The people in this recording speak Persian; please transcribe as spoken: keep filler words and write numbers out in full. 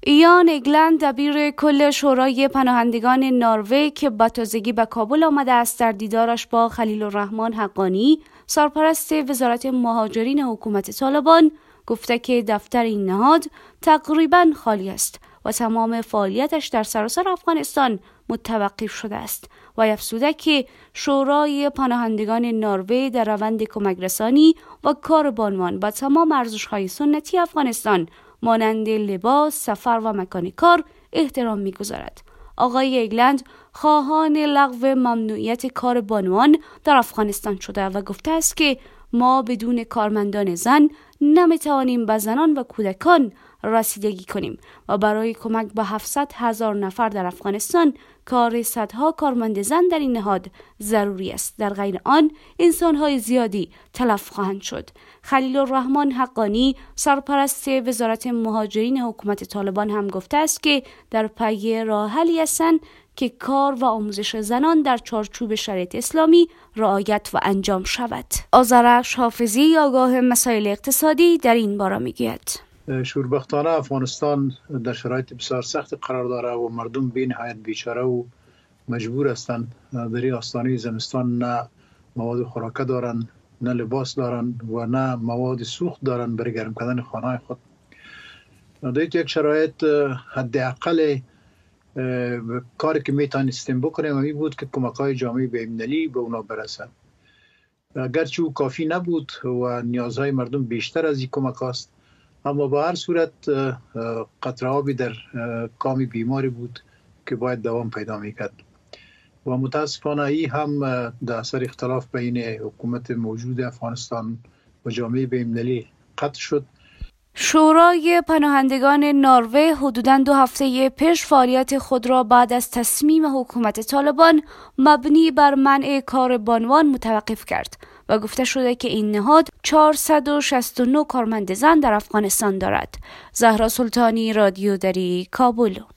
ایان اگلند دبیر کل شورای پناهندگان نروژ که با تازگی به کابل آمده است در دیدارش با خلیل الرحمن حقانی سرپرست وزارت مهاجرین حکومت طالبان گفته که دفتر این نهاد تقریباً خالی است و تمام فعالیتش در سراسر افغانستان متوقف شده است و افزوده که شورای پناهندگان نروژ در روند کمک رسانی و کار بانوان با تمام ارزش‌های سنتی افغانستان مانند لباس، سفر و مکان کار احترام می‌گذارد. آقای اگلند خواهان لغو ممنوعیت کار بانوان در افغانستان شده و گفته است که ما بدون کارمندان زن نمیتوانیم به زنان و کودکان رسیدگی کنیم و برای کمک به هفتصد هزار نفر در افغانستان کار صدها کارمند زن در این نهاد ضروری است. در غیر آن انسان‌های زیادی تلف خواهند شد. خلیل الرحمن حقانی سرپرست وزارت مهاجرین حکومت طالبان هم گفته است که در پی راه حلی هستند که کار و آموزش زنان در چارچوب شریعت اسلامی رعایت و انجام شود. آذرخش حافظی آگاه مسائل اقتصادی در این باره میگوید: شوربختانه افغانستان در شرایط بسیار سخت قرار داره و مردم بی نهایت بیچاره و مجبور هستند در آستانه زمستان نه مواد خوراکه دارن، نه لباس دارن و نه مواد سوخت دارن برای گرم کردن خانه خود. در یک شرایط حداقل کاری که میتونستیم بکنیم این بود که کمک‌های جامعه بین‌المللی به اونا برسه. اگرچه او کافی نبود و نیازهای مردم بیشتر از این کمک است، اما با هر صورت قطره آبی در کام بیماری بود که باید دوام پیدا میکرد و متاسفانه این هم در اثر اختلاف بین حکومت موجود افغانستان و جامعه بین‌المللی قطع شد. شورای پناهندگان نروژ حدوداً دو هفته پیش فعالیت خود را بعد از تصمیم حکومت طالبان مبنی بر منع کار بانوان متوقف کرد و گفته شده که این نهاد چهارصد و شصت و نه کارمند زن در افغانستان دارد. زهرا سلطانی، رادیو دری، کابل.